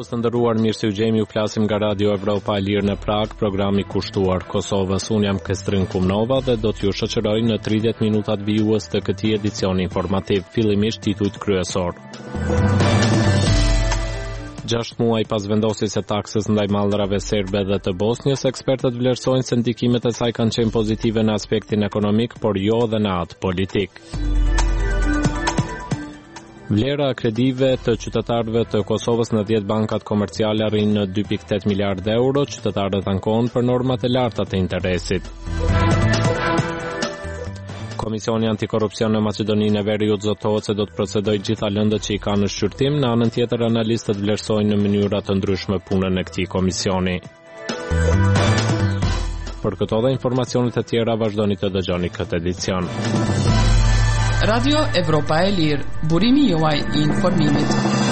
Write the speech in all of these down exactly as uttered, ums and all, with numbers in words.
dëgjues të nderuar, mirë se u gjejmë, ju flasim nga Radio Evropa e Lirë në Prag, programi kushtuar Kosovës. Unë jam Kestrin Kumnova dhe do t'ju shoqëroj në tridhjetë minutat bijues të këtij edicioni informativ. Fillimisht titujt kryesor. Gjashtë muaj pas vendosjes së taksës ndaj mallrave serbe dhe të Bosnjës, ekspertët vlerësojnë se ndikimet e saj kanë qenë pozitive në aspektin ekonomik, por jo edhe në atë politik. Vlera e kredive të qytetarëve të Kosovës në dhjetë bankat komerciale arrin në dy pikë tetë miliardë euro, qytetarët ankohen për normat e larta të interesit. Komisioni Antikorrupsion në Maqedoninë e Veriut zotohet se do të procedojë gjitha lëndët që i kanë në shqyrtim, në anën tjetër analistët vlerësojnë në mënyra të ndryshme punën e këtij komisioni. Për këto dhe informacionet e tjera vazhdoni të dëgjoni këtë edicion. Radio Evropa e Lirë, burimi juaj i informimit.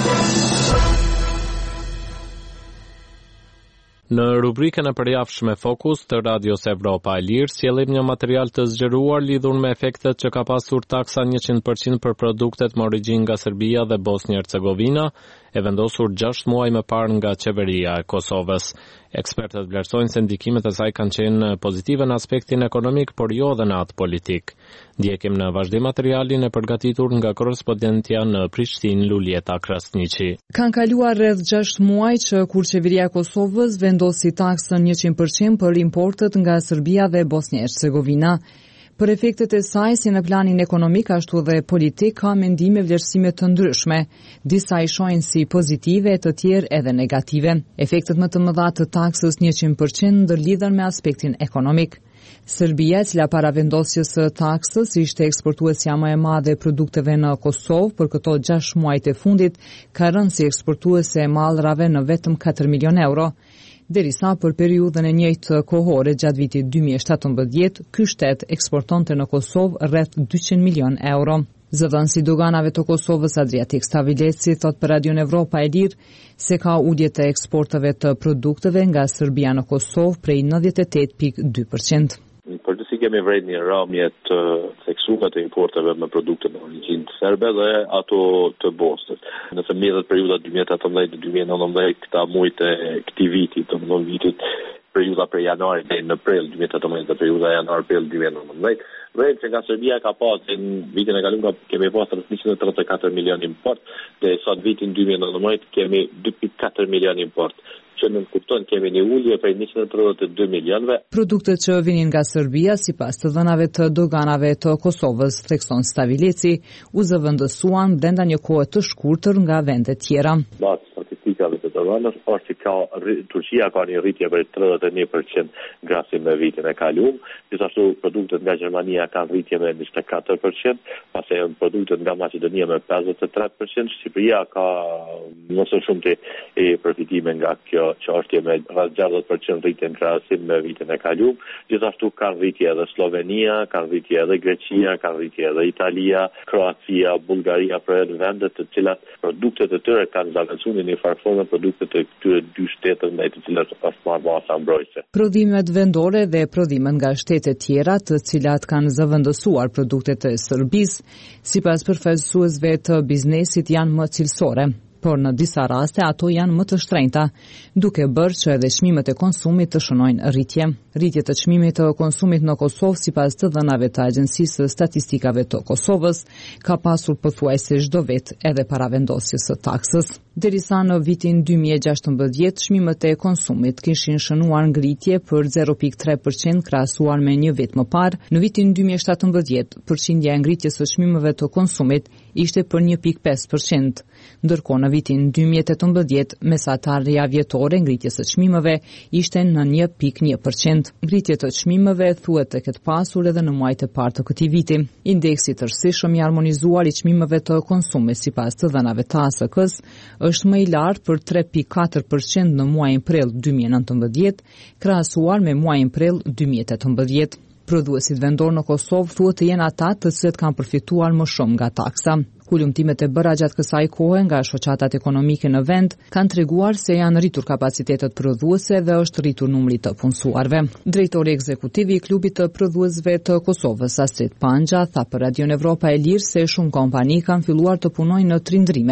Në rubrikën e përjavshme Fokus të Radios Evropa e Lirë, sjellim një material të zgjeruar lidhur me efektet që ka pasur taksa njëqind përqind për produktet me origjinë nga Serbia dhe Bosnjë-Hercegovina, e vendosur gjashtë muaj më parë nga qeveria e Kosovës. Ekspertët vlerësojnë se ndikimet e saj kanë qenë pozitive në aspektin ekonomik, por jo edhe në atë politik. Ndjekim në vazhdim materialin e përgatitur nga korrespondentja në Prishtinë, Lulieta Krasniqi. Kanë kaluar rreth gjashtë muaj që kur qeveria e Kosovës vendosi taksën njëqind përqind për importet nga Serbia dhe Bosnjë-Hercegovina. Për efektet e saj, si në planin ekonomik ashtu dhe politik, ka mendime vlerësime të ndryshme. Disa i shohin si pozitive, të tjerë edhe negative. Efektet më të mëdha të taksës njëqind përqind ndërlidhen me aspektin ekonomik. Serbia, e cila para vendosjes së taksës ishte eksportuesja më e madhe e produkteve në Kosovë për këto gjashtë muajt e fundit, ka rënë si eksportuese e mallrave në vetëm katër milion euro. Derisa për periudhën e njëjtë kohore gjatë vitit dy mijë e shtatëmbëdhjetë, ky shtet eksportonte në Kosovë rreth dyqind milion euro. Zëdhënësi i doganave të Kosovës Adriatik Stavileci thot për Radion Evropa e Lirë se ka ulje të eksporteve të produkteve nga Serbia në Kosovë prej nëntëdhjetë e tetë pikë dy përqind. Përgjithësi kemi vërejtë një rrëmje të theksuar të importeve me produkte me origjinë serbe dhe ato të Bosnjës. Nëse mbledhet periudha dy mijë e tetëmbëdhjetë deri në dy mijë e nëntëmbëdhjetë, këta muajt e këtij viti, të mëdhon vitit, periudha prej janarit deri në prill dy mijë e tetëmbëdhjetë dhe periudha janar-prill dy mijë e nëntëmbëdhjetë, vërejtë që nga Serbia ka pasur në vitin e kaluar kemi pasur njëqind e tridhjetë e katër milion import, dhe sot vitin dy mijë e nëntëmbëdhjetë kemi dy pikë katër milion import. Që në kupton kemi një ulje prej njëqind e tridhjetë e dy milionëve. Produktet që vinin nga Serbia, sipas të dhënave të doganave të Kosovës, thekson Stavileci, u zëvendësuan brenda një kohe të shkurtër nga vende tjera. Bazë statistikave të doganës është që ka Turqia ka një rritje për tridhjetë e një përqind krahasim me vitin e kaluar, gjithashtu produktet nga Gjermania kanë rritje me njëzet e katër përqind, pastaj produktet nga Maqedonia me pesëdhjetë e tre përqind, Shqipëria ka mësë shumë të e përfitime nga kjo që është me rreth gjashtëdhjetë përqind rritje në krahasim me vitin e kaluar. Gjithashtu kanë rritje edhe Slovenia, kanë rritje edhe Greqia, kanë rritje edhe Italia, Kroacia, Bullgaria, për vendet të cilat produktet e tyre kanë zëvendësuar në një farë produktet e këtyre dy shteteve ndaj të cilat është marrë masa mbrojtëse. Prodhimet vendore dhe prodhimet nga shtete tjera të cilat kanë zëvendësuar produktet e Serbisë, sipas përfaqësuesve të biznesit janë më cilësore, por në disa raste ato janë më të shtrenjta, duke bërë që edhe çmimet e konsumit të shënojnë rritje. Rritje të çmimit të konsumit në Kosovë, sipas të dhënave të Agjencisë së Statistikave të Kosovës, ka pasur pothuajse çdo vit edhe para vendosjes së taksës. Derisa në vitin dy mijë e gjashtëmbëdhjetë çmimet e konsumit kishin shënuar ngritje për zero pikë tre përqind krahasuar me një vit më parë, në vitin dy mijë e shtatëmbëdhjetë përqindja e ngritjes së çmimeve të konsumit ishte për një pikë pesë përqind, ndërkohë në vitin dy mijë e tetëmbëdhjetë mesatarja vjetore ngritjes së çmimeve ishte në një pikë një përqind. Ngritje të çmimeve thuhet të ketë pasur edhe në muajt e parë të këtij viti. Indeksi tërësishëm i harmonizuar i çmimeve të konsumit sipas të dhënave të A S K-s është më i lartë për tre pikë katër përqind në muajin prill dy mijë e nëntëmbëdhjetë, krahasuar me muajin prill dy mijë e tetëmbëdhjetë. Prodhuesit vendor në Kosovë thuhet të jenë ata të cilët kanë përfituar më shumë nga taksa. Kulumtimet e bëra gjatë kësaj kohe nga shoqatat ekonomike në vend kanë treguar se janë rritur kapacitetet prodhuese dhe është rritur numri të punësuarve. Drejtori ekzekutiv i klubit të prodhuesve të Kosovës, Astrid Panja, tha për Radion Evropa e Lirë se shumë kompani kanë filluar të punojnë në trindrime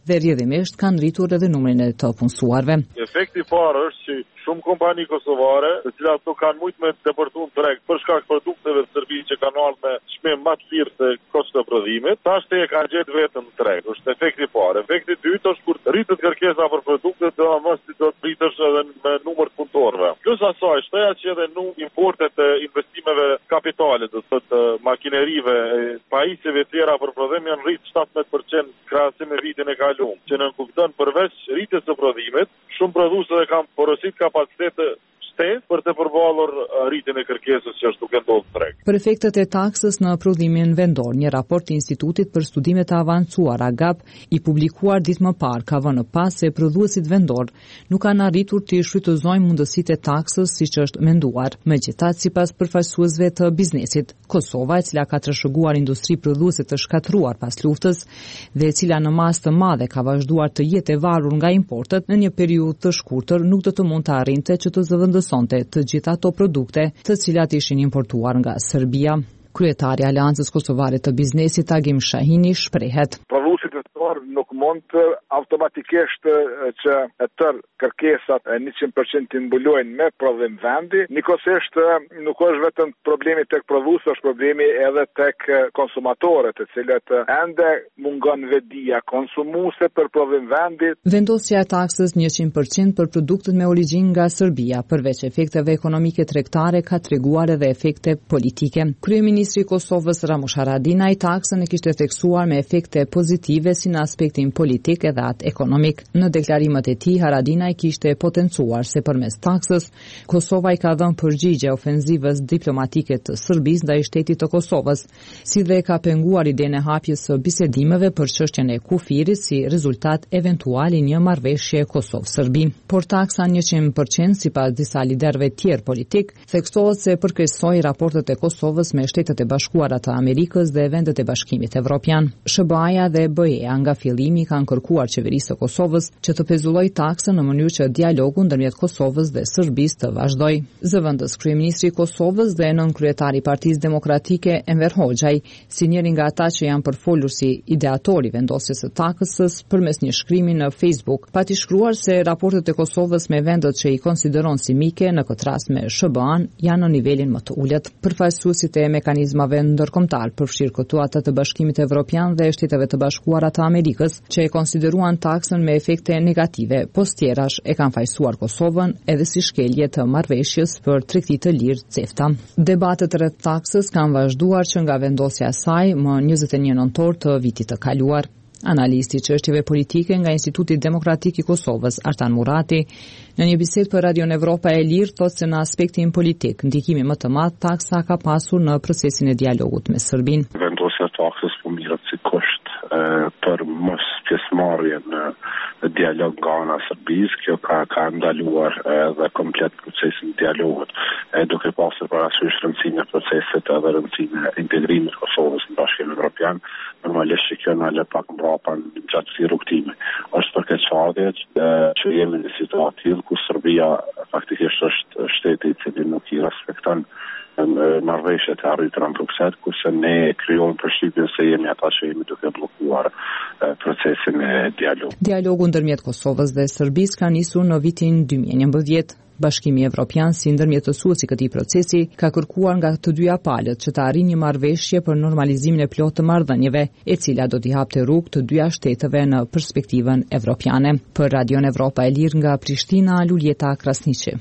dhe rrjedhimisht kanë rritur edhe numrin e të punësuarve. Efekti i parë është që shumë kompani kosovare, të cilat nuk kanë mujt me depërtuar treg për shkak të produkteve të servicë që kanë ardhur me çmim më të lirë se kosto të prodhimit, tash e kanë gjetë vetëm në treg. Është efekti i parë. Efekti i dytë është kur rritet kërkesa për produkte, do mos ti do të rritesh edhe me numër të punëtorëve. Plus asaj, shtoja që edhe nuk importet e investimeve kapitale, do të thotë makinerive, pajisjeve të tjera për prodhim janë rrit shtatëmbëdhjetë përqind krahasim me vitin e kaluar, që në kupton përveç rritjes së prodhimit, shumë prodhuesve kanë porosit kapacitete për të përballur rritjen e kërkesës që është duke ndodhur në treg. Për efektet e taksës në prodhimin vendor, një raport i Institutit për Studime të Avancuara (A G A P) i publikuar ditë më parë ka vënë pas se prodhuesit vendor nuk kanë arritur të shfrytëzojnë mundësitë e taksës siç është menduar. Megjithatë, sipas përfaqësuesve të biznesit, Kosova, e cila ka trashëguar industri prodhuese të shkatruar pas luftës dhe e cila në masë të madhe ka vazhduar të jetë e varur nga importet, në një periudhë të shkurtër nuk do të mund të arrinte që të zëvendësonte të gjitha ato produkte të cilat ishin importuar nga Serbia. Kryetari i Aleancës Kosovare të Biznesit Agim Shahini shprehet: Prodhuesit vendor nuk mund të automatikisht që e tërë kërkesat e njëqind përqind të mbulojnë me prodhim vendi, nikosisht nuk është vetëm problemi tek prodhuesi, është problemi edhe tek konsumatorët, të cilët ende mungon vedia konsumuese për prodhim vendi. Vendosja e taksës njëqind përqind për produktet me origjinë nga Serbia, përveç efekteve ekonomike tregtare, ka treguar edhe efekte politike. Kryeministri i Kosovës Ramush Haradinaj taksën e kishte theksuar me efekte pozitive si në aspektin politik edhe atë ekonomik. Në deklarimet e tij, Haradinaj kishte potencuar se përmes taksës Kosova i ka dhënë përgjigje ofenzivës diplomatike të Serbisë ndaj shtetit të Kosovës, si dhe ka penguar idenë e hapjes së bisedimeve për çështjen e kufirit si rezultat eventual i një marrëveshje Kosovë-Serbi. Por taksa njëqind përqind sipas disa liderëve tjerë politik theksohet se përkeqësoi raportet e Kosovës me Shtetet e Bashkuara të Amerikës dhe vendet e Bashkimit Evropian. S B A-ja dhe B E-ja nga fillimi kanë kërkuar qeverisë së Kosovës që të pezullojë taksën në mënyrë që dialogu ndërmjet Kosovës dhe Serbisë të vazhdojë. Zëvendës kryeministri i Kosovës dhe nën kryetari i Partisë Demokratike Enver Hoxhaj, si njëri nga ata që janë përfolur si ideatori vendosjes së taksës përmes një shkrimi në Facebook, pati shkruar se raportet e Kosovës me vendet që i konsideron si mike, në këtë rast me S B A-n, janë në nivelin më të ulët. Përfaqësuesit e mekanizmave ndërkombëtar përfshirë këtu ata të Bashkimit Evropian dhe Shteteve të Bashkuara të Amerikës, që e konsideruan taksën me efekte negative, post tjerash e kanë fajsuar Kosovën edhe si shkelje të marrëveshjes për tregti të lirë CEFTA. Debatet rreth taksës kanë vazhduar që nga vendosja e saj më njëzet e një nëntor të vitit të kaluar. Analisti i çështjeve politike nga Instituti Demokratik i Kosovës, Artan Murati, në një bisedë për Radion Evropa e Lirë, thotë se në aspektin politik, ndikimi më të madh taksa ka pasur në procesin e dialogut me Serbinë. Vendosja e taksës po mirët si kusht për mos pjesëmarrje në dialog nga ana e Serbisë, kjo ka ka ndaluar edhe komplet procesin e dialogut, duke pasur parasysh rëndësinë e procesit edhe rëndësinë e integrimit të Kosovës në Bashkimin Evropian. Normalisht që kjo na lë pak mbrapa në gjatë këtij rrugtimi. Është për këtë çfarë që jemi në situatë ku Serbia faktikisht është shteti i cili nuk i respekton marrëveshjet e arritura në Bruksel, kurse ne krijojmë përshtypjen se jemi ata që jemi duke bllokuar procesin e dialogut. Dialogu ndërmjet Kosovës dhe Serbisë ka nisur në vitin dy mijë e njëmbëdhjetë. Bashkimi Evropian, si ndërmjetësues i këtij procesi, ka kërkuar nga të dyja palët që të arrijë një marrëveshje për normalizimin e plotë të marrëdhënieve, e cila do t'i hapte rrugë të dyja shteteve në perspektivën evropiane. Për Radion Evropa e Lirë nga Prishtina, Luljeta Krasniqi.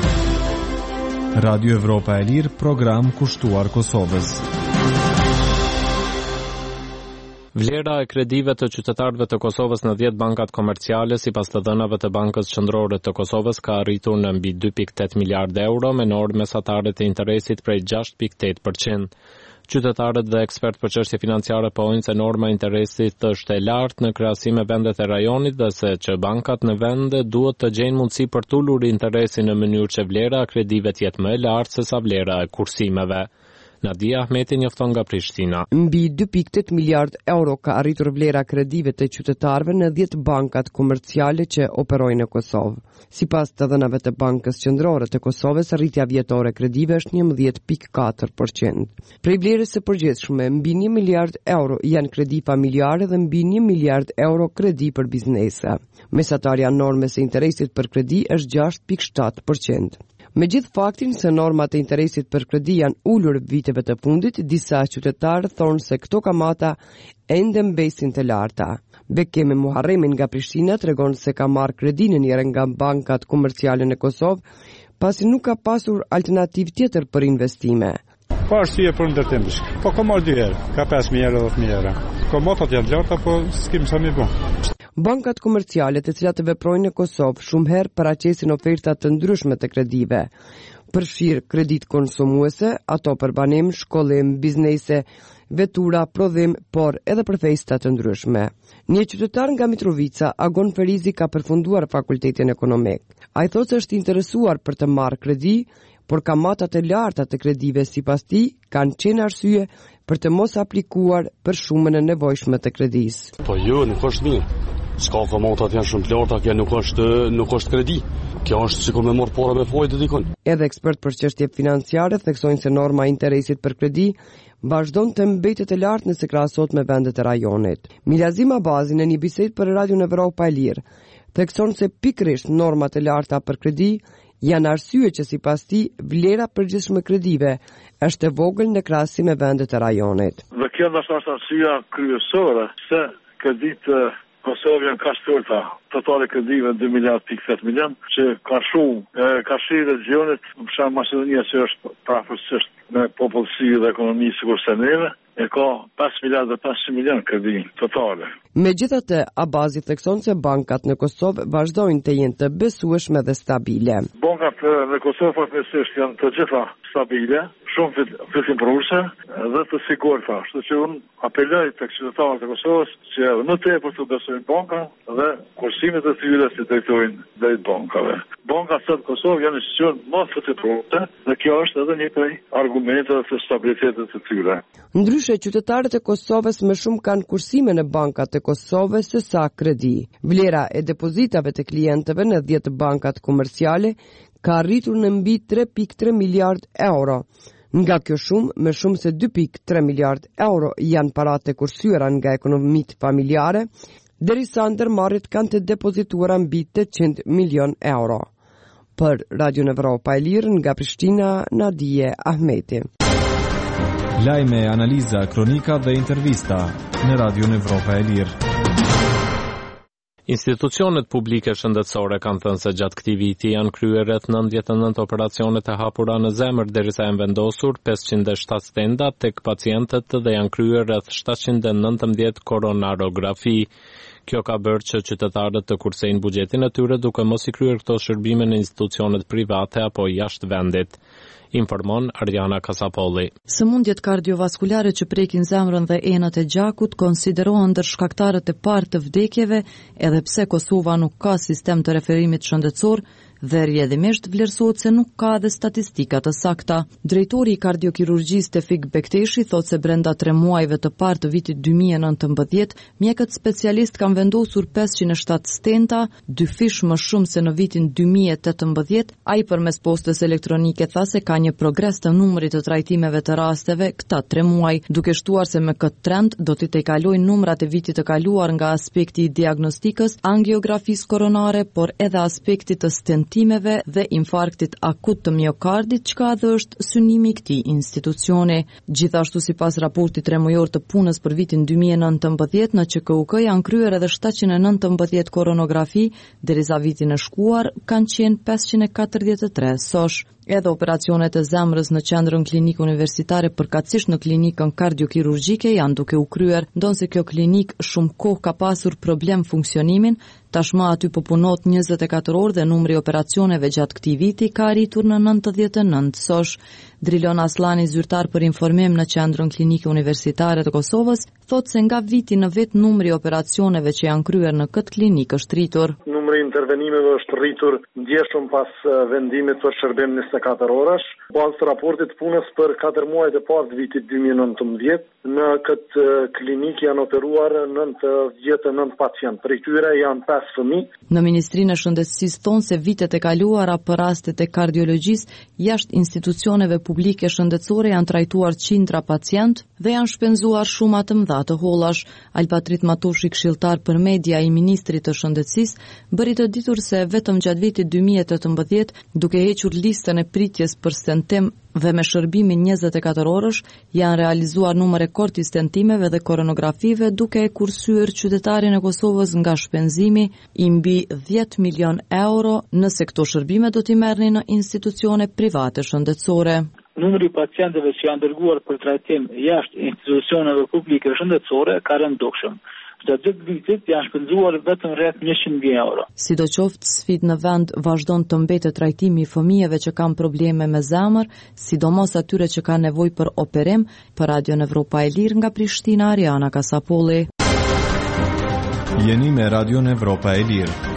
Radio Evropa e Lirë, program kushtuar Kosovës. Vlera e kredive të qytetarëve të Kosovës në dhjetë bankat komerciale sipas të dhënave të Bankës Qendrore të Kosovës ka arritur në mbi dy pikë tetë miliardë euro me normë mesatare të interesit prej gjashtë pikë tetë përqind. Qytetarët dhe ekspertë për çështje financiare pohojnë se norma e interesit është e lartë në krahasim me vendet e rajonit dhe se që bankat në vende duhet të gjejnë mundësi për t'ulur interesin në mënyrë që vlera e kredive të jetë më e lartë se sa vlera e kursimeve. Nadia Ahmeti njofton nga Prishtina. Mbi dy pikë tetë miliard euro ka arritur vlera kredive të qytetarëve në dhjetë bankat komerciale që operojnë në Kosovë. Sipas të dhënave të Bankës Qendrore të Kosovës, rritja vjetore kredive është njëmbëdhjetë pikë katër përqind. Prej vlerës së përgjithshme, mbi një miliard euro janë kredi familjare dhe mbi një miliard euro kredi për biznese. Mesatarja normes së interesit për kredi është gjashtë pikë shtatë përqind. Me gjithë faktin se normat e interesit për kredi janë ullur viteve të fundit, disa qytetarë thonë se këto kamata ende mbesin të larta. Bekeme Muharremin nga Prishtina tregon se ka marrë kredi në njëra nga bankat komerciale në Kosovë, pasi nuk ka pasur alternativë tjetër për investime. Po arsye për ndërtim diçka. Po ka marrë dy herë, ka pesë mijë euro, dhjetë mijë euro. Komotat janë larta, po s'kem sa më bon. Bankat komerciale të cilat veprojnë në Kosovë shumë herë paraqesin oferta të ndryshme të kredive. Përfshir kredit konsumuese, ato për banim, shkollim, biznese, vetura, prodhim, por edhe për festa të ndryshme. Një qytetar nga Mitrovica, Agon Ferizi, ka përfunduar fakultetin ekonomik. Ai thotë se është interesuar për të marrë kredi, por kamatat e larta të kredive sipas tij kanë qenë arsye për të mos aplikuar për shumën e nevojshme të kredisë. Po jo, nuk është mirë. S'ka kamatat janë shumë të larta, kjo nuk është nuk është kredi. Kjo është sikur me marr para me fojë dikon. Edhe ekspert për çështje financiare theksojnë se norma e interesit për kredi vazhdon të mbetet e lartë nëse krahasohet me vendet e rajonit. Milazim Abazi në një bisedë për Radio Evropa e Lirë thekson se pikërisht normat e larta për kredi janë arsye që sipas tij vlera përgjithshme kredive është e vogël në krahasim me vendet e rajonit. Dhe kjo ndoshta është arsyeja kryesore se kreditë Kosovë janë kaq të ulta, totale kredive dy miliard pikë tetë milion, që ka shumë, ka shi regionit, për shembull Maqedonia që është prapësisht me popullsi dhe ekonomi sikur se neve, e ka pesë miliard dhe pesëqind milion kredi totale. Megjithatë, Abazi thekson se bankat në Kosovë vazhdojnë të jenë të besueshme dhe stabile. Bankat në Kosovë fatmirësisht janë të gjitha stabile, shumë fitimprurse dhe të sigurta. Kështu që unë apeloj tek qytetarët e Kosovës që më tepër të besojnë banka dhe kursimet e tyre si drejtojnë drejt bankave. Bankat sot në Kosovë janë institucion më fitimprurse dhe kjo është edhe një prej argumenteve të stabilitetit të tyre. Ndryshe, qytetarët e Kosovës më shumë kanë kursime në bankat e Kosovës se sa kredi. Vlera e depozitave të klientëve në dhjetë bankat komerciale ka arritur në mbi tre pikë tre miliard euro. Nga kjo shumë, më shumë se dy pikë tre miliard euro janë paratë e kursyera nga ekonomitë familjare, derisa ndërmarrjet kanë të depozituara mbi tetëqind milion euro. Për Radio Evropa e Lirë nga Prishtina, Nadia Ahmeti. Lajme, analiza, kronika dhe intervista në Radio Evropa e Lirë. Institucionet publike shëndetësore kanë thënë se gjatë këtij viti janë kryer rreth nëntëdhjetë e nëntë operacione të hapura në zemër derisa janë vendosur pesëqind e shtatë stenda tek pacientët dhe janë kryer rreth shtatëqind e nëntëmbëdhjetë koronarografi. Kjo ka bërë që qytetarët të kursejnë buxhetin e tyre duke mos i kryer këto shërbime në institucionet private apo jashtë vendit. Informon Ardiana Kasapolli. Sëmundjet kardiovaskulare që prekin zemrën dhe enët e gjakut konsiderohen ndër shkaktarët e parë të vdekjeve, edhe pse Kosova nuk ka sistem të referimit shëndetësor dhe rrjedhimisht vlerësohet se nuk ka dhe statistika të sakta. Drejtori i kardiokirurgjisë Tefik Bekteshi thotë se brenda tre muajve të parë të vitit dy mijë e nëntëmbëdhjetë, mjekët specialist kanë vendosur pesëqind e shtatë stenta, dy fish më shumë se në vitin dy mijë e tetëmbëdhjetë. Ai përmes postës elektronike tha se ka një progres të numrit të trajtimeve të rasteve këta tre muaj, duke shtuar se me këtë trend do t'i tejkalojnë numrat e vitit të kaluar nga aspekti i diagnostikës, angiografisë koronare, por edhe aspekti të stentimeve dhe infarktit akut të miokardit, çka edhe është synimi i këtij institucioni. Gjithashtu sipas raportit tremujor të punës për vitin dy mijë e nëntëmbëdhjetë në Q K U K janë kryer edhe shtatëqind e nëntëmbëdhjetë koronografi, derisa vitin e shkuar kanë qenë pesëqind e katërdhjetë e tre sosh. Edhe operacionet e zemrës në qendrën klinikë universitare përkatësisht në klinikën kardiokirurgjike janë duke u kryer, ndonse kjo klinik shumë kohë ka pasur problem funksionimin, tashmë aty po punohet njëzet e katër orë dhe numri i operacioneve gjatë këtij viti ka arritur në nëntëdhjetë e nëntë sosh. Drilon Aslani, zyrtar për informim në Qendrën Klinike Universitare të Kosovës, thotë se nga viti në vit numri i operacioneve që janë kryer në këtë klinikë është rritur. Numri i intervenimeve është rritur ndjeshëm pas vendimit për shërbim njëzet e katër orash. Bazë raportit punës për katër muajt e parë të vitit dy mijë e nëntëmbëdhjetë, në këtë klinikë janë operuar nëntëdhjetë e nëntë pacient, prej tyre janë pesë fëmijë. Në Ministrinë e Shëndetësisë thonë se vitet e kaluara për rastet e kardiologjisë jashtë institucioneve publike shëndetësore janë trajtuar qindra pacient dhe janë shpenzuar shuma të mëdha të hollash. Alpatrit Matoshi, këshilltar për media i Ministrit të Shëndetësisë, bëri të ditur se vetëm gjatë vitit dy mijë e tetëmbëdhjetë, duke hequr listën e pritjes për stentim dhe me shërbimin njëzet e katër orësh, janë realizuar numër rekord i stentimeve dhe koronografive, duke e kursyer qytetarin e Kosovës nga shpenzimi i mbi dhjetë milion euro, nëse këto shërbime do t'i merrnin në institucione private shëndetësore. Numri i pacientëve që janë dërguar për trajtim jashtë institucioneve publike shëndetësore ka rënë dukshëm. Gjatë gjithë vitit janë shpenzuar vetëm rreth njëqind mijë euro. Sidoqoftë, sfidë në vend vazhdon të mbetet trajtimi i fëmijëve që kanë probleme me zemër, sidomos atyre që kanë nevojë për operim. Për Radio Evropa e Lirë nga Prishtina, Ariana Kasapolli. Jeni me Radio Evropa e Lirë.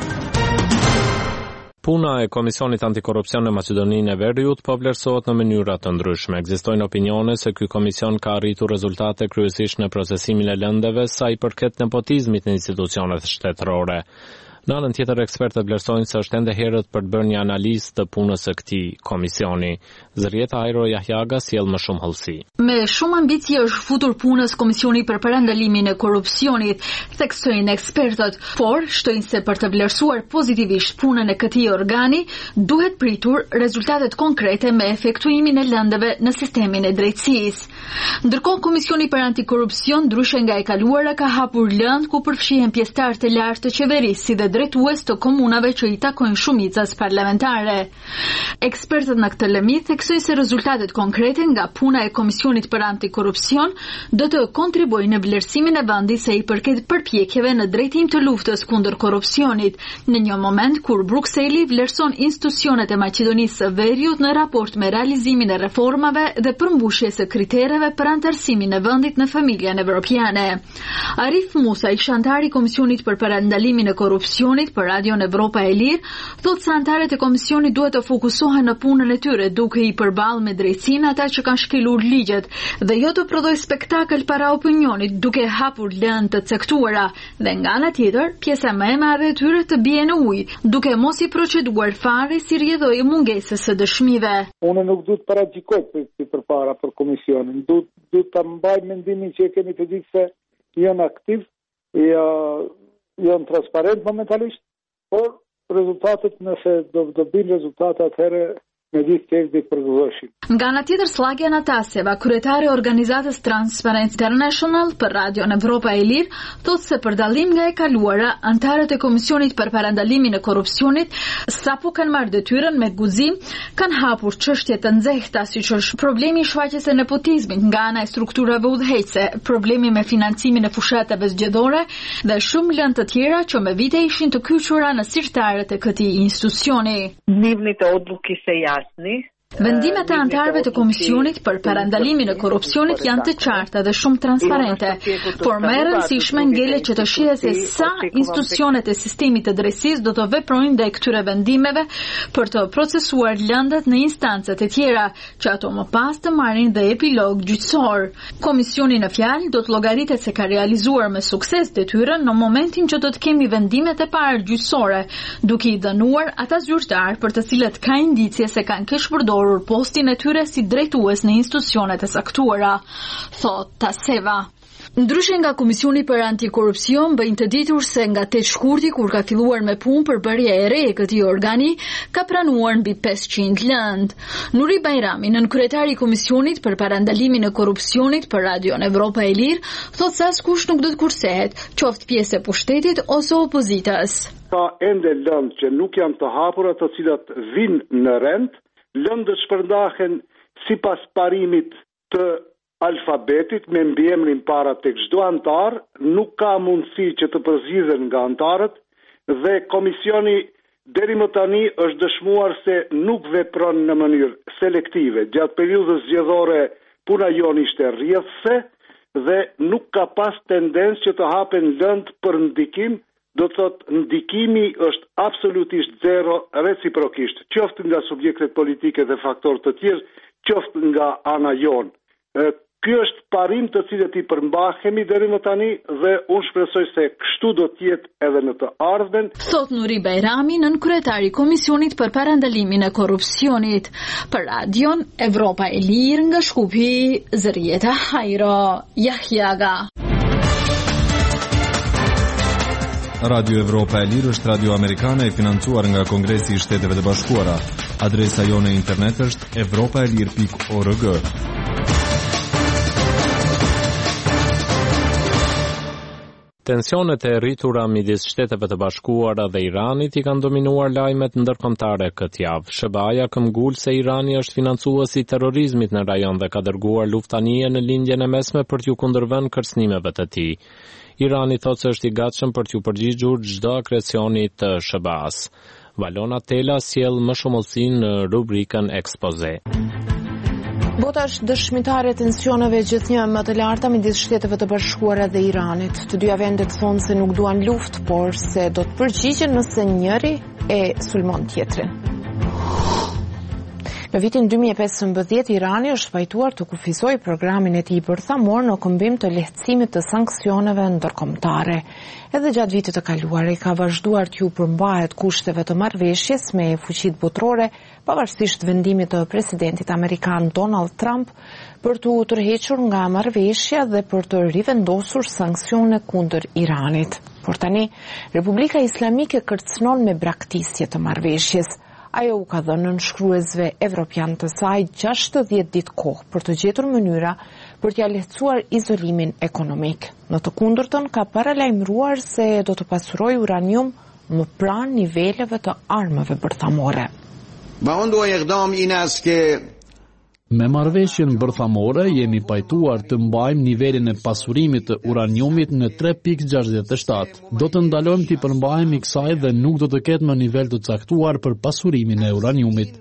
Puna e Komisionit Antikorrupsion në Maqedoninë e Veriut po vlerësohet në mënyra të ndryshme. Ekzistojnë opinione se ky komision ka arritur rezultate kryesisht në procesimin e lëndeve sa i përket nepotizmit në institucionet shtetërore. Në anën tjetër, ekspertët vlerësojnë se është ende herët për të bërë një analizë të punës së këtij komisioni. Zërieta Ajro Jahjaga sjell më shumë hollësi. Me shumë ambicie është futur punës Komisioni për parandalimin e korrupsionit, theksojnë ekspertët, por shtojnë se për të vlerësuar pozitivisht punën e këtij organi, duhet pritur rezultatet konkrete me efektuimin e lëndeve në sistemin e drejtësisë. Ndërkohë, Komisioni për Antikorrupsion, ndryshe nga e kaluara, ka hapur lëndë ku përfshihen pjesëtarë të lartë të qeverisë, si dhe drejtues të komunave që i takojnë shumicës parlamentare. Ekspertët në këtë lëmi theksojnë se rezultatet konkrete nga puna e Komisionit për Antikorrupsion do të kontribuojnë në vlerësimin e vendit sa i përket përpjekjeve në drejtim të luftës kundër korrupsionit, në një moment kur Brukseli vlerëson institucionet e Maqedonisë së Veriut në raport me realizimin e reformave dhe përmbushjes së kritereve për antarësimin e vendit në familjen evropiane. Arif Musa, ish antar i Komisionit për parandalimin e korrupsionit për Radio Evropa e Lirë, thotë se antarët e komisionit duhet të fokusohen në punën e tyre, duke i përballë me drejtsinë ata që kanë shkelur ligjet dhe jo të prodhoj spektakël para opinionit, duke hapur lëndë të caktuara, dhe nga ana tjetër, pjesa më e madhe e tyre të bie në ujë, duke mos i proceduar fare si rrjedhoi mungesës së dëshmive. Unë nuk du të paraqikoj për para për komisionin, du, du të mbaj mendimin që e kemi të ditë se janë aktiv, janë transparent momentalisht, por rezultatet, nëse do të bëjnë rezultate, atëherë me gjithë të evdi përgëvëshim. Nga ana tjetër, Slagja Natasjeva, kryetare e organizatës Transparency International për Radio Evropa e Lirë, thotë se për dallim nga e kaluara, antarët e Komisionit për parandalimin e korrupsionit, sapo kanë marrë detyrën me guxim, kanë hapur çështje të nxehta, siç është problemi i shfaqjes së nepotizmit nga ana e strukturave udhëheqëse, problemi me financimin e fushatave zgjedhore dhe shumë lëndë të tjera që me vite ishin të kyçura në sirtarët e këtij institucioni. Dnevните odluke se jasni. Vendimet e antarëve të Komisionit për parandalimin e korrupsionit janë të qarta dhe shumë transparente, por më e rëndësishme ngelet që të shihet se sa institucionet e sistemit të drejtësisë do të veprojnë ndaj këtyre vendimeve për të procesuar lëndet në instancat e tjera, që ato më pas të marrin dhe epilog gjyqësor. Komisioni në fjalë do të llogaritet se ka realizuar me sukses detyrën në momentin që do të kemi vendimet e parë gjyqësore, duke i dënuar ata zyrtar për të cilët ka indicje se kanë keq përdorur postin e tyre si drejtues në institucionet e saktuara, thot Taseva. Ndryshe nga Komisioni për Antikorrupsion, bëjnë të ditur se nga tetë shkurti, kur ka filluar me punë për bërja e re e këtij organi, ka pranuar mbi pesëqind lëndë. Nuri Bajrami, nënkryetari i Komisionit për parandalimin e korrupsionit për Radio Evropa e Lirë, thotë se askush nuk do të kursehet, qoftë pjesë e pushtetit ose opozitës. Ka ende lëndë që nuk janë të hapura, të cilat vinë në rend. Lëndët shpërndahen sipas parimit të alfabetit me mbiemrin para tek çdo antar, nuk ka mundësi që të përzgjidhen nga antarët dhe komisioni deri më tani është dëshmuar se nuk vepron në mënyrë selektive. Gjatë periudhës zgjedhore puna jonë ishte rrjedhse dhe nuk ka pas tendencë që të hapen lëndë për ndikim, do të thotë ndikimi është absolutisht zero reciprokisht, qoftë nga subjektet politike dhe faktorë të tjerë, qoftë nga ana jonë. Ky është parim të cilët i përmbahemi deri më tani dhe unë shpresoj se kështu do të jetë edhe në të ardhmen. Thot Nuri Bajrami, nën kryetari i Komisionit për parandalimin e korrupsionit. Për Radion Evropa e Lirë nga Shkupi, Zërieta Hajro, Jahjaga. Radio Evropa e Lirë është radio amerikane e financuar nga Kongresi i Shteteve të Bashkuara. Adresa jone internet është evropaelir pikë org. Tensionet e rritura midis Shteteve të Bashkuara dhe Iranit i kanë dominuar lajmet ndërkombëtare këtë javë. sh b a-ja këmbgul se Irani është financuesi i terrorizmit në rajon dhe ka dërguar luftanije në lindjen e mesme për t'ju kundërvënë kërcënimeve të tij. Irani thotë se është i gatshëm për t'ju përgjigjur çdo agresioni të sh b a-s. Valona Tela sjell më shumëllësi në rubrikën Ekspoze. Bota është dëshmitare e tensioneve gjithnjë më të larta midis Shteteve të Bashkuara dhe Iranit. Të dyja vendet thonë se nuk duan luftë, por se do të përgjigjen nëse njëri e sulmon tjetrin. Në vitin dy mijë e pesëmbëdhjetë, Irani është pajtuar të kufizojë programin e tij bërthamor në këmbim të lehtësimit të sanksioneve ndërkombëtare. Edhe gjatë vitit të kaluar ai ka vazhduar t'ju përmbahet kushteve të marrëveshjes me fuqitë botërore, pavarësisht vendimit të presidentit amerikan Donald Trump për t'u tërhequr nga marrëveshja dhe për të rivendosur sanksione kundër Iranit. Por tani, Republika Islamike kërcënon me braktisje të marrëveshjes. Ajo u ka dhënë nënshkruesve evropian të saj gjashtëdhjetë ditë kohë për të gjetur mënyra për t'ia lehtësuar izolimin ekonomik. Në të kundërtën ka paralajmëruar se do të pasurojë uranium më pranë niveleve të armëve bërthamore. Me marrëveshjen bërthamore jemi pajtuar të mbajmë nivelin e pasurimit të uraniumit në tre pikë gjashtëdhjetë e shtatë. Do të ndalojmë t'i përmbajmë i kësaj dhe nuk do të ketë më nivel të caktuar për pasurimin e uraniumit.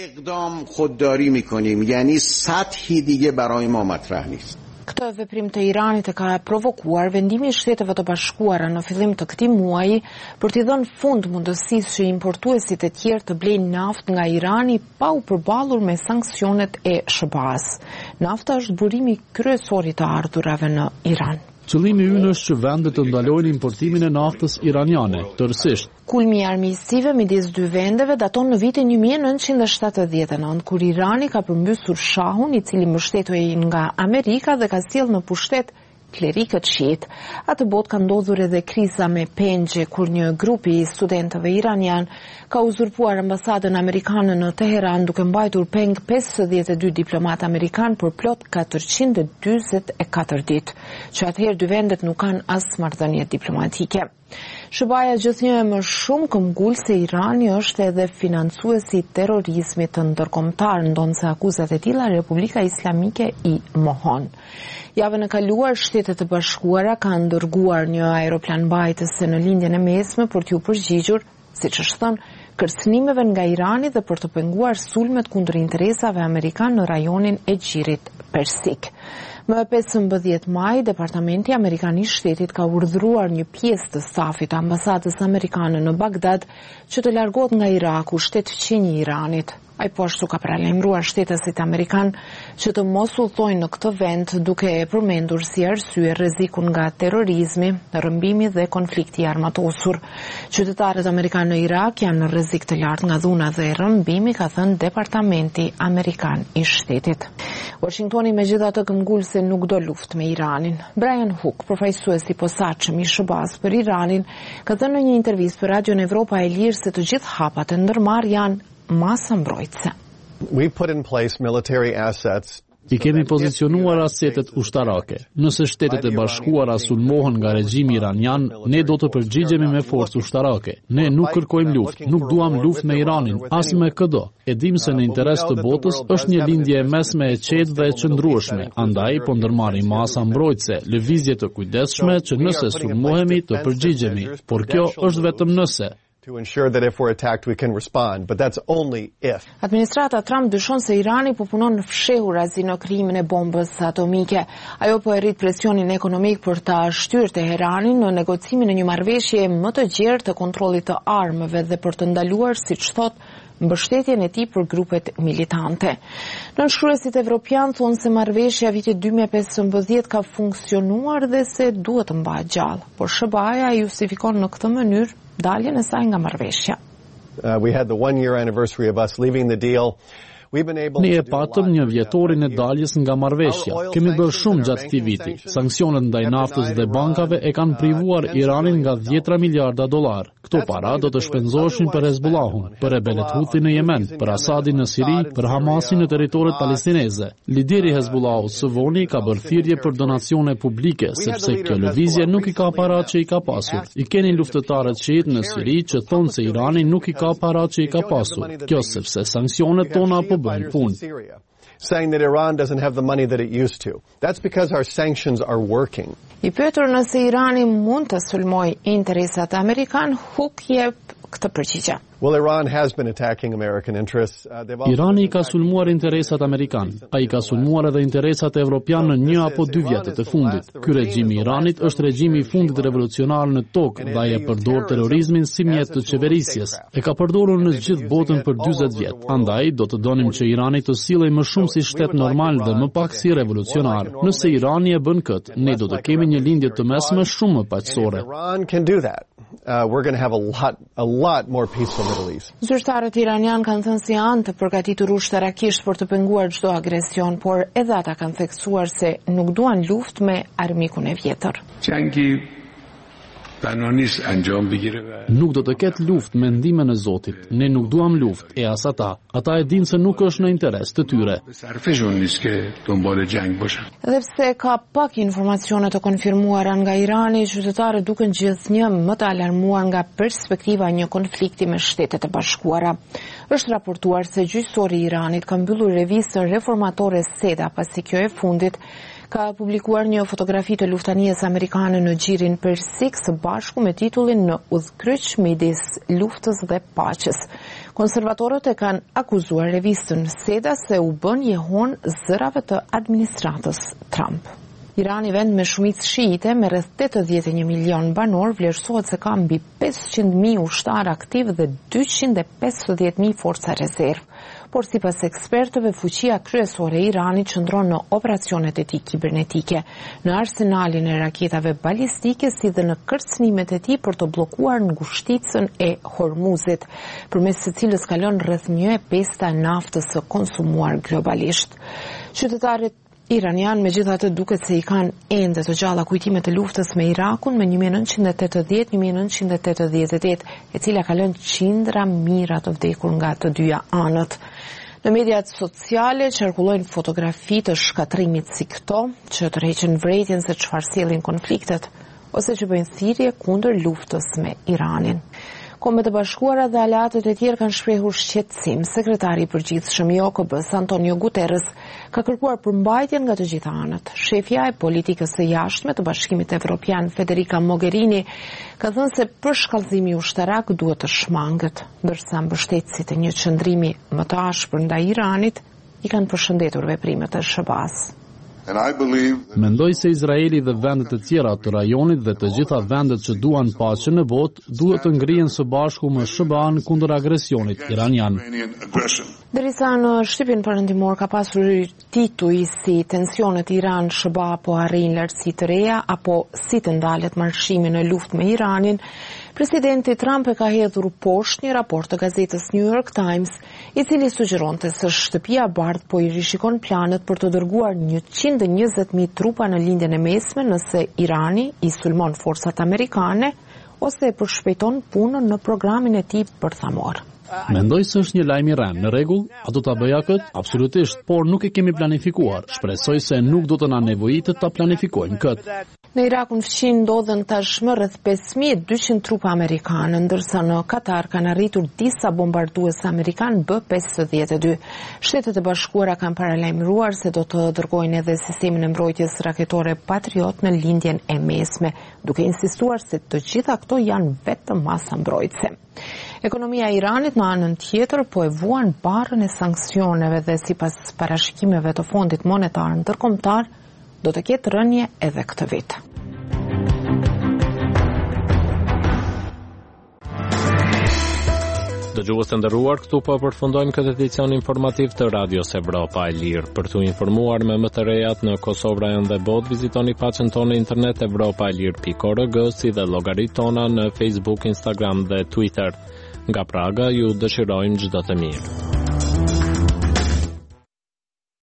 Këtë veprim të Iranit e ka provokuar vendimi i Shteteve të Bashkuara në fillim të këtij muaji për t'i dhënë fund mundësisë që importuesit e tjerë të blejnë naftë nga Irani pa u përballur me sanksionet e sh b a-s. Nafta është burimi kryesor i të ardhurave në Iran. Qëllimi ynë është që vendet të ndalojnë importimin e naftës iraniane, tërësisht. Kulmi i armiqësive midis dy vendeve daton në vitin një mijë e nëntëqind e shtatëdhjetë e nëntë, kur Irani ka përmbysur shahun, i cili mbështetej nga Amerika dhe ka sjellë në pushtet klerikët shiit. Atë botë ka ndodhur edhe kriza me Pengje, kur një grupi i studentëve iranian ka uzurpuar ambasadën amerikane në Teheran, duke mbajtur peng pesëdhjetë e dy diplomatë amerikan për plot katërqind e dyzet e katër ditë, që atëherë dy vendet nuk kanë as marrëdhënie diplomatike. sh b a-ja gjithnjë më shumë këmbgul se Irani është edhe financuesi i terrorizmit të ndërkombëtar, ndonse akuzat e tilla Republika Islamike i mohon. Javën e kaluar, Shtetet e Bashkuara kanë dërguar një aeroplan mbajtëse në lindjen e mesme për t'u përgjigjur, siç është thënë, kërcënimeve nga Irani dhe për të penguar sulmet kundër interesave amerikan në rajonin e Gjirit Persik. Më pesëmbëdhjetë maj, Departamenti Amerikan i Shtetit ka urdhëruar një pjesë të stafit të ambasadës amerikane në Bagdad që të largohet nga Iraku, shtetëqinj i Iranit. Ai po ashtu ka paralajmëruar shtetësit amerikan që të mos udhtojnë në këtë vend, duke e përmendur si arsye rrezikun nga terrorizmi, rrëmbimi dhe konflikti armatosur. Qytetarët amerikanë në Irak janë në rrezik të lartë nga dhuna dhe rrëmbimi, ka thënë Departamenti Amerikan i Shtetit. Washingtoni megjithatë këmbgul se nuk do luftë me Iranin. Brian Hook, përfaqësues i posaçëm i sh b a-s për Iranin, ka thënë në një intervistë për Radion Evropa e Lirë se të gjithë hapat e ndërmarrë janë masa mbrojtëse. We put in place military assets. I kemi pozicionuar asetet ushtarake. Nëse Shtetet e Bashkuara sulmohen nga regjimi iranian, ne do të përgjigjemi me forcë ushtarake. Ne nuk kërkojmë luftë, nuk duam luftë me Iranin, as me këdo. E dim se në interes të botës është një lindje e mesme e qetë dhe e qëndrueshme. Andaj po ndërmarrim masa mbrojtëse, lëvizje të kujdesshme që nëse sulmohemi të përgjigjemi, por kjo është vetëm nëse. to ensure that if we're attacked we can respond, but that's only if. Administrata Trump dyshon se Irani po punon në fshehurazi në krijimin e bombës atomike. Ajo po e rrit presionin ekonomik për ta shtyrë Teheranin në negocimin e një marrëveshje më të gjerë të kontrollit të armëve dhe për të ndaluar, siç thotë, mbështetjen e tij për grupet militante. Nënshkruesit evropian thonë se marrëveshja vitit dy mijë e pesëmbëdhjetë ka funksionuar dhe se duhet të mbahet gjallë, por S B A-ja justifikon në këtë mënyrë daljen e saj nga marrëveshja. Uh, we had the one year anniversary of us leaving the deal. Ne e patëm një vjetorin e daljes nga marrëveshja. Kemi bërë shumë gjatë këtij viti. Sanksionet ndaj naftës dhe bankave e kanë privuar Iranin nga dhjetra miliarda dollar. Këto para do të shpenzoheshin për Hezbollahun, për rebelet Houthi në Yemen, për Asadin në Siri, për Hamasin në territoret palestineze. Lideri i Hezbollahut Sëvoni ka bërë thirrje për donacione publike, sepse kjo lëvizje nuk i ka paratë që i ka pasur. I keni luftëtarët shiit në Siri që thonë se Irani nuk i ka paratë që i ka pasur. Kjo sepse sanksionet tona po bëjnë punë. Saying that Iran doesn't have the money that it used to. That's because our sanctions are working. I pyetur nëse Irani mund të sulmojë interesat amerikan, Hook jep këtë përgjigje. Well, Iran has been attacking American interests. Uh, Irani ka sulmuar interesat amerikan. Ai ka sulmuar edhe interesat evropian në një apo dy vjetët e fundit. Ky regjim i Iranit është regjimi i fundit revolucionar në tokë dhe ai e përdor terrorizmin si mjet të qeverisjes. E ka përdorur në gjithë botën për dyzet vjet. Andaj do të donim që Irani të sillej më shumë si shtet normal dhe më pak si revolucionar. Nëse Irani e bën këtë, ne do të kemi një lindje të mesme shumë më paqësore. Iran can do that. Uh, we're going to have a lot a lot more peaceful Middle East. Zyrtarët iranian kanë thënë se janë të përgatitur ushtarakisht për të penguar çdo agresion, por edhe ata kanë theksuar se nuk duan luftë me armikun e vjetër. Jangi Nuk do të ketë luftë me ndihmën e Zotit. Ne nuk duam luftë, e as ata. Ata e dinë se nuk është në interes të tyre. Dhe pse ka pak informacione të konfirmuara nga Irani, qytetarët duken gjithnjë më të alarmuar nga perspektiva e një konflikti me Shtetet e Bashkuara. Është raportuar se gjyqësori i Iranit ka mbyllur revistën reformatore Seda pasi kjo e fundit ka publikuar një fotografi të luftanies amerikane në gjirin persik së bashku me titullin Në udhkryq midis luftës dhe paqes. Konservatorët e kanë akuzuar revistën Seda se u bën jehon zërave të administratës Trump. Irani, vend me shumicë shiite me rreth tetëdhjetë e një milion banor, vlerësohet se ka mbi pesëqind mijë ushtar aktiv dhe dyqind e pesëdhjetë mijë forca rezervë. Por sipas ekspertëve, fuqia kryesore e Iranit qëndron në operacionet e tij kibernetike, në arsenalin e raketave balistike si dhe në kërcënimet e tij për të bllokuar ngushticën e Hormuzit, përmes së cilës kalon rreth një e pesta e naftës së konsumuar globalisht. Qytetarët iranian megjithatë duket se i kanë ende të gjalla kujtimet e luftës me Irakun me një mijë e nëntëqind e tetëdhjetë një mijë e nëntëqind e tetëdhjetë e tetë, e cila ka lënë qindra mijëra të vdekur nga të dyja anët. Në mediat sociale qarkullojnë fotografi të shkatrimit si këto, që tërheqin vërejtjen se çfarë sjellin konfliktet, ose që bëjnë thirrje kundër luftës me Iranin. Kombet e Bashkuara dhe aleatët e tjerë kanë shprehur shqetësim. Sekretari i përgjithshëm i O K B-s Antonio Guterres ka kërkuar përmbajtjen nga të gjitha anët. Shefja e politikës së jashtme të Bashkimit Evropian Federica Mogherini ka thënë se përshkallëzimi ushtarak duhet të shmangët, ndërsa mbështetësit e një qëndrimi më të ashpër ndaj Iranit i kanë përshëndetur veprimet e S B A-s. Mendoj se Izraeli dhe vendet e tjera të rajonit dhe të gjitha vendet që duan paqe në botë duhet të ngrihen së bashku me S B A-n kundër agresionit iranian. Derisa në shtypin perëndimor ka pasur tituj si tensionet Iran-S B A po arrin lartësi të reja apo si të ndalet marrëshimi në luftë me Iranin, presidenti Trump e ka hedhur poshtë një raport të gazetës New York Times, i cili sugjeronte se Shtëpia e Bardhë po i rishikon planet për të dërguar njëqind e njëzet mijë trupa në lindjen e mesme nëse Irani i sulmon forcat amerikane ose e përshpejton punën në programin e tij bërthamor. Mendoj se është një lajm i rrem. Në rregull, a do ta bëja kët? Absolutisht, por nuk e kemi planifikuar. Shpresoj se nuk do të na nevojitet ta planifikojmë kët. Në Irak në fshin ndodhen tashmë rreth pesë mijë e dyqind trupa amerikanë, ndërsa në Katar kanë arritur disa bombardues amerikan B pesëdhjetë e dy. Shtetet e Bashkuara kanë paralajmëruar se do të dërgojnë edhe sistemin e mbrojtjes raketore Patriot në lindjen e mesme, duke insistuar se të gjitha këto janë vetëm masa mbrojtëse. Ekonomia e Iranit në anën tjetër po e vuan barrën e sanksioneve dhe sipas parashikimeve të Fondit Monetar Ndërkombëtar do të ketë rënje edhe këtë vit. Dëgjues të nderuar, këtu po përfundojmë këtë edicion informativ të Radios Evropa e Lirë. Për të informuar me më të rejat në Kosovë, Rajon dhe botë, vizitoni faqen tonë internet evropa e lirë pikë org, si dhe llogaritë tona në Facebook, Instagram dhe Twitter. Nga Praga ju dëshirojmë çdo të mirë.